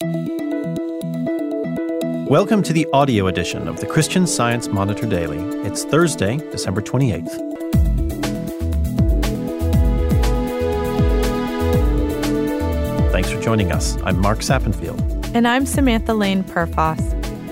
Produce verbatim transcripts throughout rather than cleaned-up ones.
Welcome to the audio edition of the Christian Science Monitor Daily. It's Thursday, December twenty-eighth. Thanks for joining us. I'm Mark Sappenfield. And I'm Samantha Lane Purfoss.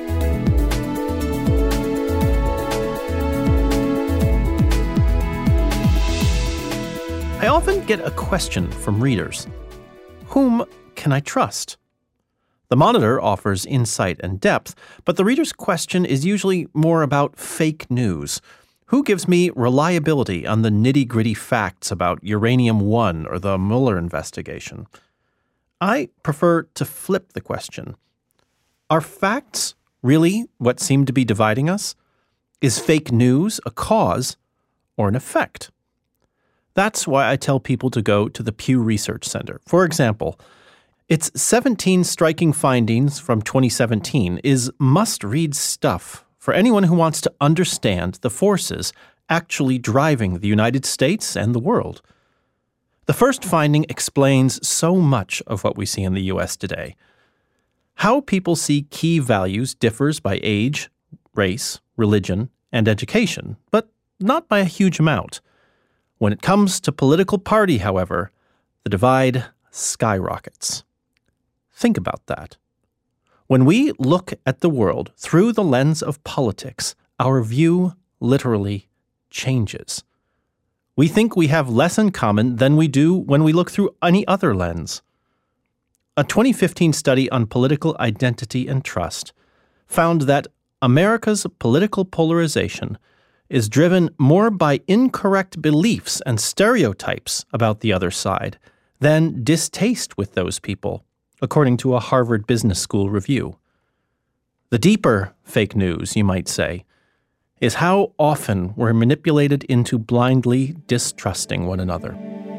I often get a question from readers. Whom can I trust? The Monitor offers insight and depth, but the reader's question is usually more about fake news. Who gives me reliability on the nitty-gritty facts about Uranium One or the Mueller investigation? I prefer to flip the question. Are facts really what seem to be dividing us? Is fake news a cause or an effect? That's why I tell people to go to the Pew Research Center. For example, its seventeen striking findings from twenty seventeen is must-read stuff for anyone who wants to understand the forces actually driving the United States and the world. The first finding explains so much of what we see in the U S today. How people see key values differs by age, race, religion, and education, but not by a huge amount. When it comes to political party, however, the divide skyrockets. Think about that. When we look at the world through the lens of politics, our view literally changes. We think we have less in common than we do when we look through any other lens. A twenty fifteen study on political identity and trust found that America's political polarization is driven more by incorrect beliefs and stereotypes about the other side than distaste with those people, according to a Harvard Business School review. The deeper fake news, you might say, is how often we're manipulated into blindly distrusting one another.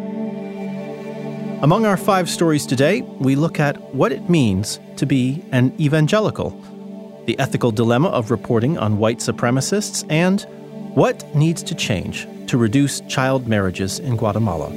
Among our five stories today, we look at what it means to be an evangelical, the ethical dilemma of reporting on white supremacists, and what needs to change to reduce child marriages in Guatemala.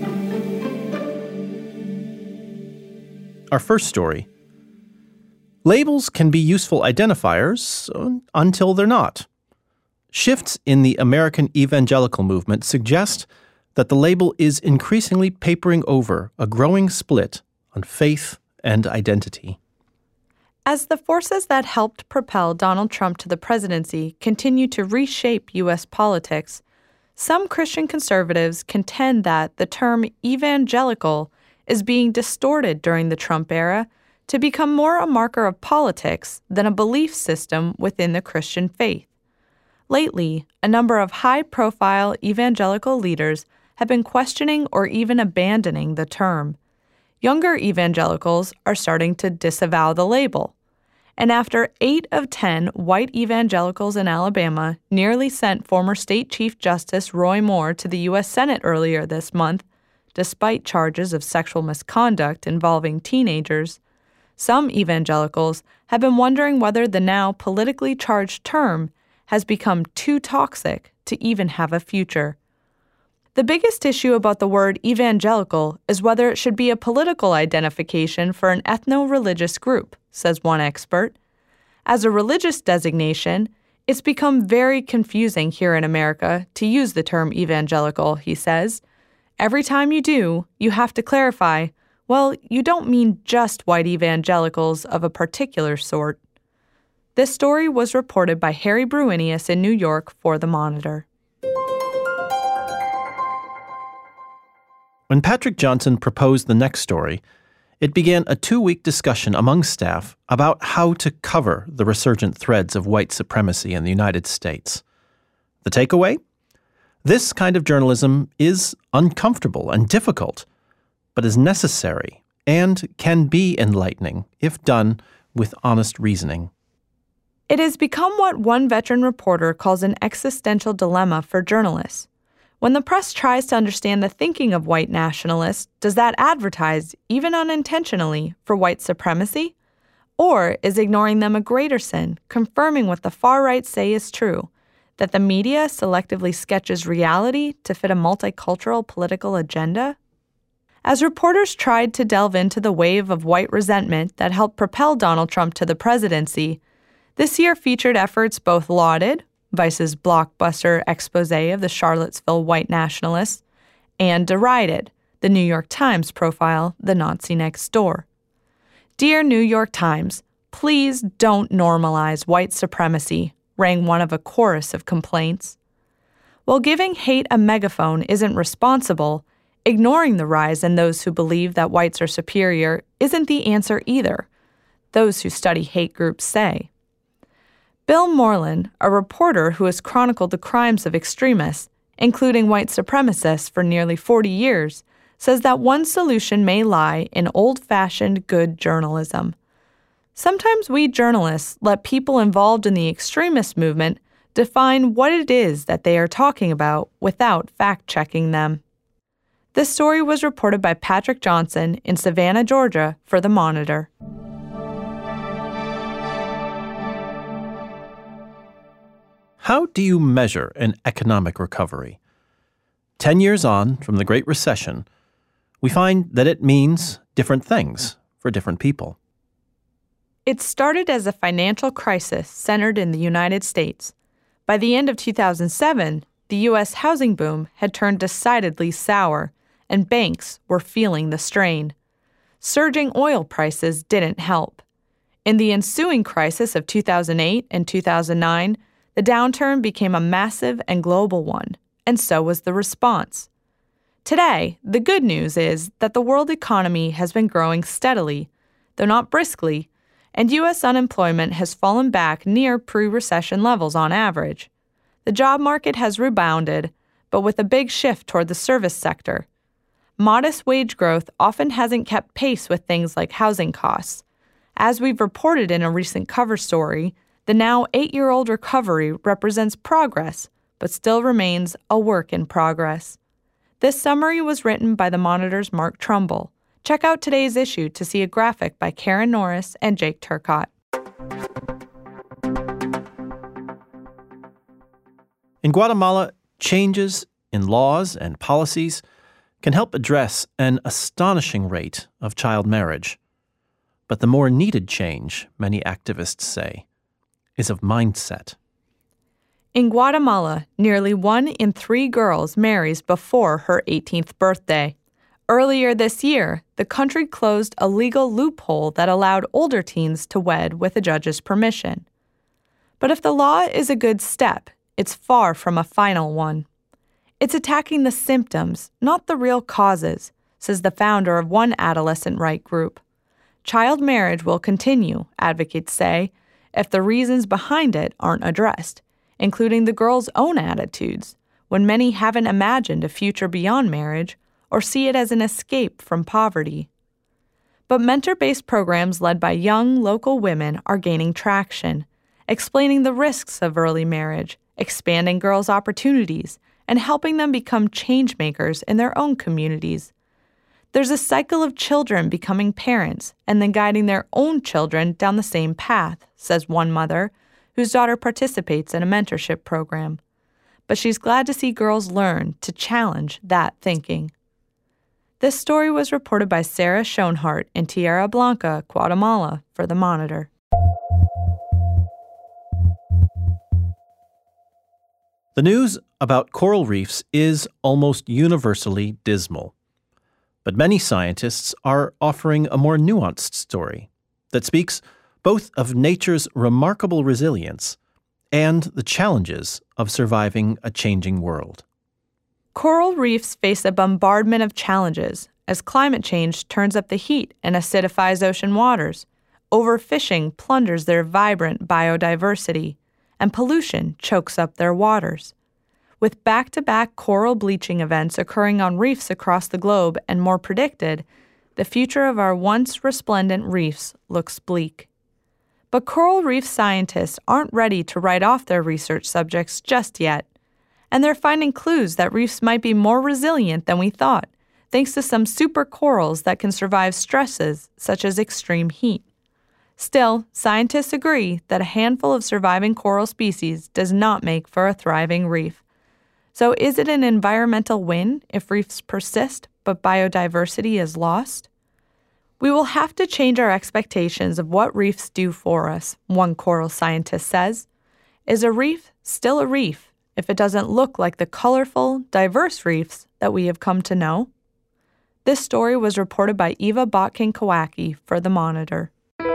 Our first story. Labels can be useful identifiers uh, until they're not. Shifts in the American evangelical movement suggest that the label is increasingly papering over a growing split on faith and identity. As the forces that helped propel Donald Trump to the presidency continue to reshape U S politics, some Christian conservatives contend that the term evangelical is being distorted during the Trump era to become more a marker of politics than a belief system within the Christian faith. Lately, a number of high-profile evangelical leaders have been questioning or even abandoning the term. Younger evangelicals are starting to disavow the label. And after eight of ten white evangelicals in Alabama nearly sent former State Chief Justice Roy Moore to the U S Senate earlier this month, despite charges of sexual misconduct involving teenagers, some evangelicals have been wondering whether the now politically charged term has become too toxic to even have a future. The biggest issue about the word evangelical is whether it should be a political identification for an ethno-religious group, says one expert. As a religious designation, it's become very confusing here in America to use the term evangelical, he says. Every time you do, you have to clarify, well, you don't mean just white evangelicals of a particular sort. This story was reported by Harry Brewinius in New York for The Monitor. When Patrick Johnson proposed the next story, it began a two-week discussion among staff about how to cover the resurgent threads of white supremacy in the United States. The takeaway? This kind of journalism is uncomfortable and difficult, but is necessary and can be enlightening if done with honest reasoning. It has become what one veteran reporter calls an existential dilemma for journalists. When the press tries to understand the thinking of white nationalists, does that advertise, even unintentionally, for white supremacy? Or is ignoring them a greater sin, confirming what the far right say is true, that the media selectively sketches reality to fit a multicultural political agenda? As reporters tried to delve into the wave of white resentment that helped propel Donald Trump to the presidency, this year featured efforts both lauded, Vice's blockbuster expose of the Charlottesville white nationalists, and derided, the New York Times profile, The Nazi Next Door. Dear New York Times, please don't normalize white supremacy, rang one of a chorus of complaints. While giving hate a megaphone isn't responsible, ignoring the rise in those who believe that whites are superior isn't the answer either, those who study hate groups say. Bill Moreland, a reporter who has chronicled the crimes of extremists, including white supremacists, for nearly forty years, says that one solution may lie in old-fashioned good journalism. Sometimes we journalists let people involved in the extremist movement define what it is that they are talking about without fact-checking them. This story was reported by Patrick Johnson in Savannah, Georgia, for The Monitor. How do you measure an economic recovery? Ten years on from the Great Recession, we find that it means different things for different people. It started as a financial crisis centered in the United States. By the end of two thousand seven, the U S housing boom had turned decidedly sour, and banks were feeling the strain. Surging oil prices didn't help. In the ensuing crisis of two thousand eight and two thousand nine, the downturn became a massive and global one, and so was the response. Today, the good news is that the world economy has been growing steadily, though not briskly, and U S unemployment has fallen back near pre-recession levels on average. The job market has rebounded, but with a big shift toward the service sector. Modest wage growth often hasn't kept pace with things like housing costs. As we've reported in a recent cover story, the now eight-year-old recovery represents progress, but still remains a work in progress. This summary was written by The Monitor's Mark Trumbull. Check out today's issue to see a graphic by Karen Norris and Jake Turcotte. In Guatemala, changes in laws and policies can help address an astonishing rate of child marriage. But the more needed change, many activists say, is of mindset. In Guatemala, nearly one in three girls marries before her eighteenth birthday. Earlier this year, the country closed a legal loophole that allowed older teens to wed with a judge's permission. But if the law is a good step, it's far from a final one. It's attacking the symptoms, not the real causes, says the founder of one adolescent right group. Child marriage will continue, advocates say, if the reasons behind it aren't addressed, including the girls' own attitudes, when many haven't imagined a future beyond marriage or see it as an escape from poverty. But mentor-based programs led by young local women are gaining traction, explaining the risks of early marriage, expanding girls' opportunities, and helping them become change makers in their own communities. There's a cycle of children becoming parents and then guiding their own children down the same path, says one mother, whose daughter participates in a mentorship program. But she's glad to see girls learn to challenge that thinking. This story was reported by Sarah Schoenhart in Tierra Blanca, Guatemala, for The Monitor. The news about coral reefs is almost universally dismal. But many scientists are offering a more nuanced story that speaks both of nature's remarkable resilience and the challenges of surviving a changing world. Coral reefs face a bombardment of challenges as climate change turns up the heat and acidifies ocean waters. Overfishing plunders their vibrant biodiversity, and pollution chokes up their waters. With back-to-back coral bleaching events occurring on reefs across the globe and more predicted, the future of our once resplendent reefs looks bleak. But coral reef scientists aren't ready to write off their research subjects just yet, and they're finding clues that reefs might be more resilient than we thought, thanks to some super corals that can survive stresses such as extreme heat. Still, scientists agree that a handful of surviving coral species does not make for a thriving reef. So is it an environmental win if reefs persist but biodiversity is lost? We will have to change our expectations of what reefs do for us, one coral scientist says. Is a reef still a reef if it doesn't look like the colorful, diverse reefs that we have come to know? This story was reported by Eva Botkin-Kawacki for The Monitor.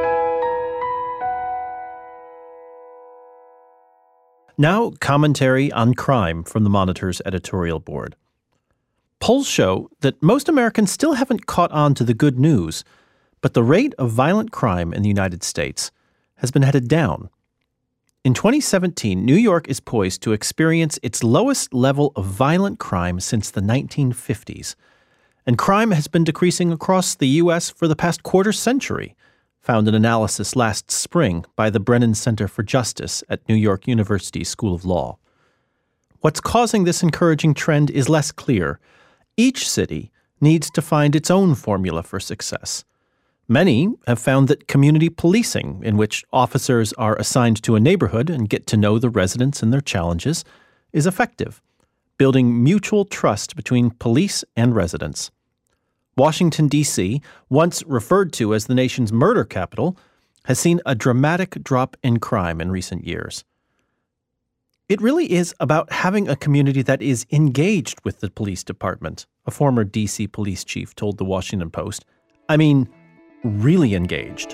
Now, commentary on crime from The Monitor's editorial board. Polls show that most Americans still haven't caught on to the good news, but the rate of violent crime in the United States has been headed down. In twenty seventeen, New York is poised to experience its lowest level of violent crime since the nineteen fifties. And crime has been decreasing across the U S for the past quarter century, found an analysis last spring by the Brennan Center for Justice at New York University School of Law. What's causing this encouraging trend is less clear. Each city needs to find its own formula for success. Many have found that community policing, in which officers are assigned to a neighborhood and get to know the residents and their challenges, is effective, building mutual trust between police and residents. Washington, D C, once referred to as the nation's murder capital, has seen a dramatic drop in crime in recent years. It really is about having a community that is engaged with the police department, a former D C police chief told the Washington Post. I mean, really engaged.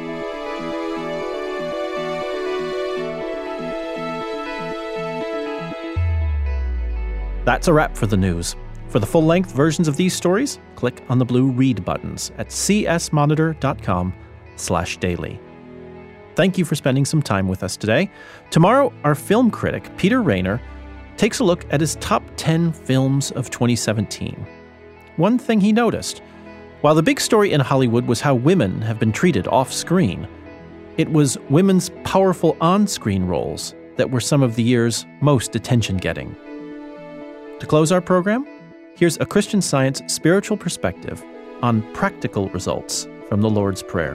That's a wrap for the news. For the full-length versions of these stories, click on the blue read buttons at csmonitor.com slash daily. Thank you for spending some time with us today. Tomorrow, our film critic, Peter Rainer, takes a look at his top ten films of twenty seventeen. One thing he noticed: while the big story in Hollywood was how women have been treated off-screen, it was women's powerful on-screen roles that were some of the year's most attention-getting. To close our program, here's a Christian Science spiritual perspective on practical results from the Lord's Prayer.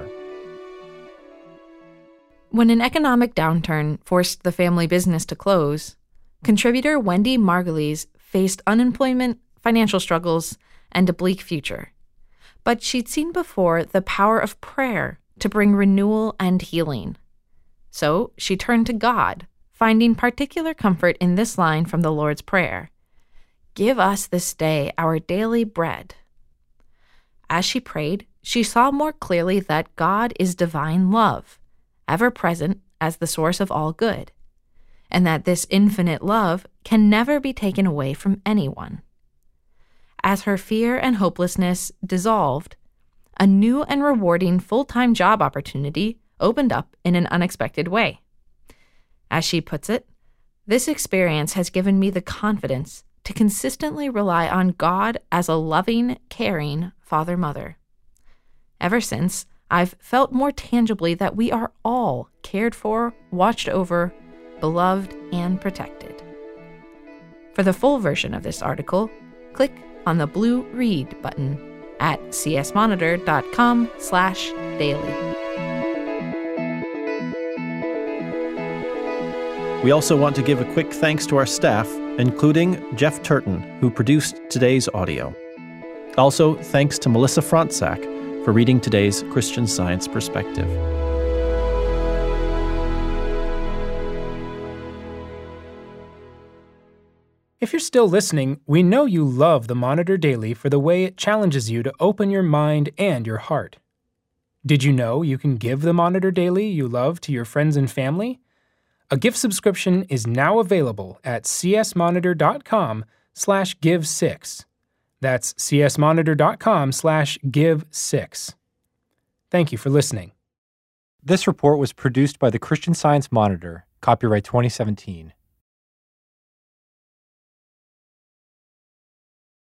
When an economic downturn forced the family business to close, contributor Wendy Margulies faced unemployment, financial struggles, and a bleak future. But she'd seen before the power of prayer to bring renewal and healing. So she turned to God, finding particular comfort in this line from the Lord's Prayer: "Give us this day our daily bread." As she prayed, she saw more clearly that God is divine love, ever present as the source of all good, and that this infinite love can never be taken away from anyone. As her fear and hopelessness dissolved, a new and rewarding full-time job opportunity opened up in an unexpected way. As she puts it, "This experience has given me the confidence to consistently rely on God as a loving, caring father-mother. Ever since, I've felt more tangibly that we are all cared for, watched over, beloved, and protected." For the full version of this article, click on the blue read button at csmonitor.com slash daily. We also want to give a quick thanks to our staff, including Jeff Turton, who produced today's audio. Also, thanks to Melissa Frontsack for reading today's Christian Science Perspective. If you're still listening, we know you love The Monitor Daily for the way it challenges you to open your mind and your heart. Did you know you can give The Monitor Daily you love to your friends and family? A gift subscription is now available at csmonitor.com slash give six. That's csmonitor.com slash give six. Thank you for listening. This report was produced by the Christian Science Monitor, copyright twenty seventeen.